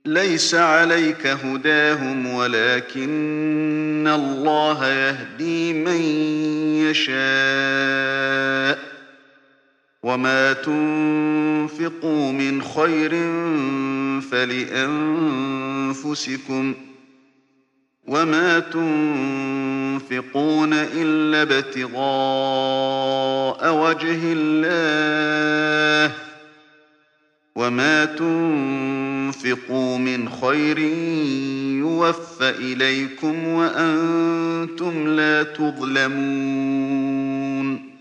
ليس عليك هداهم ولكن الله يهدي من يشاء وما تنفقوا من خير فلأنفسكم وما تنفقون إلا ابتغاء وجه الله وما تنفقوا من خير يوف إليكم وأنتم لا تظلمون